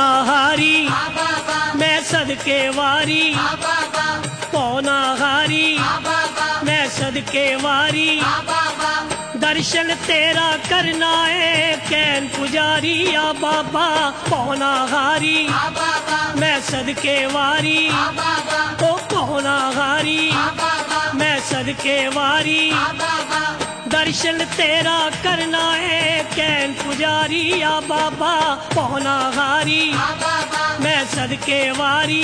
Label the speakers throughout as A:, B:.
A: पौना हारी मैं सदके वारी पौना हारी मैं सदके वारी दर्शन तेरा करना है कैन पुजारी या बाबा पौना हारी मैं सदके वारी ओ पौना हारी मैं सदके वारी दर्शन तेरा करना है कैन पुजारी या बाबा पौना हारी मैं सदके वारी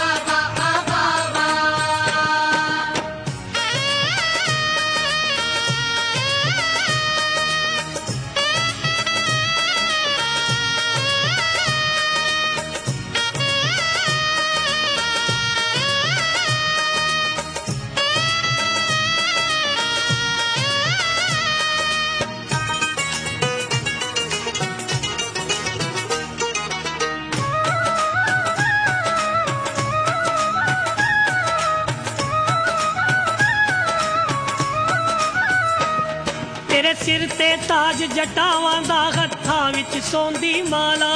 A: तेरे सिर ते ताज जटावां दा हत्थां विच सोंदी माला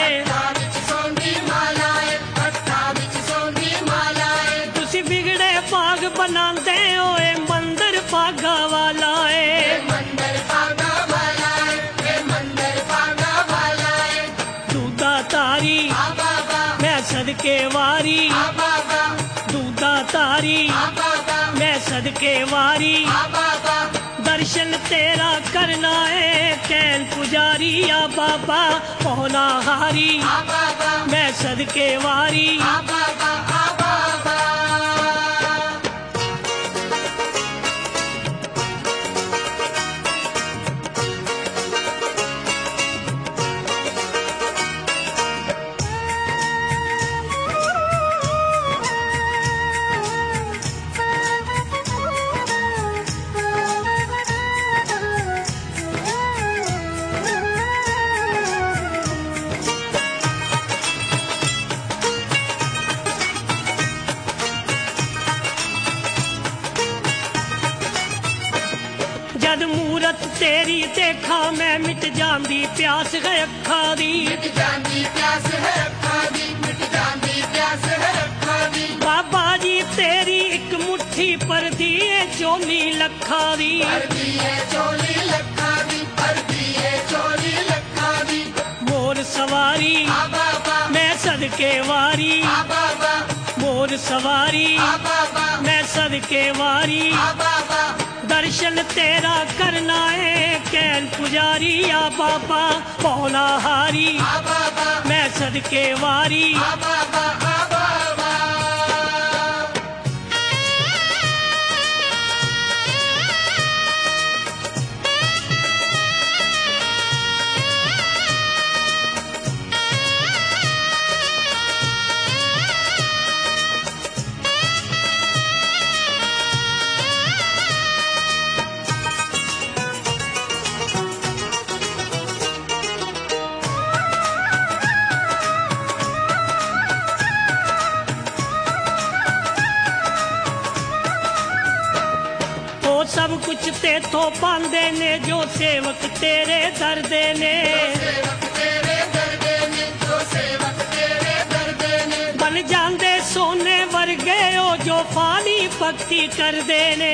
A: तुसी बिगड़े भाग बनांदे होए मंदिर भागा वाला दूधा तारी मैं सदके वारी दूधा तारी मैं सदके वारी दर्शन तेरा करना है कैन पुजारी या बाबा पौना हारी मैं सदके वारी जद मूरत तेरी देखा मैं मिट जांदी प्यास है अखा दी बाबा जी तेरी एक मुट्ठी पर दिए चोली लखा दी मोर सवारी मैं सदके वारी मोर सवारी मैं सदके वारी दर्शन तेरा करना है कैन पुजारी या बाबा पौना हारी मैं सदके वारी सब कुछ तेथों पांदे ने जो सेवक तेरे दरदे ने बन जांदे सोने वर्गे ओ जो फानी भक्ति कर देने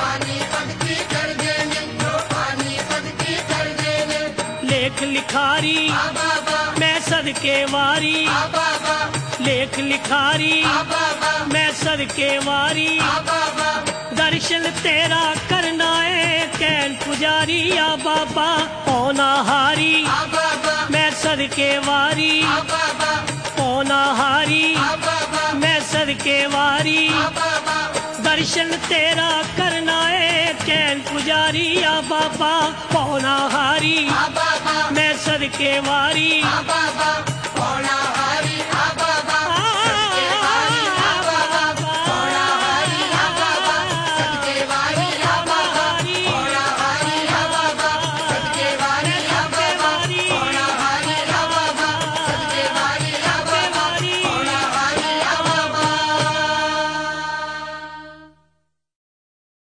A: लेख लिखारी मैं सदके वारी लेख लिखारी मैं सदके वारी दर्शन तेरा करना है कैन पुजारी या बाबा पौना हारी मैं सदके वारी पौना हारी मैं सदके वारी दर्शन तेरा करना है कैन पुजारी या बाबा पौना हारी मैं सदके वारी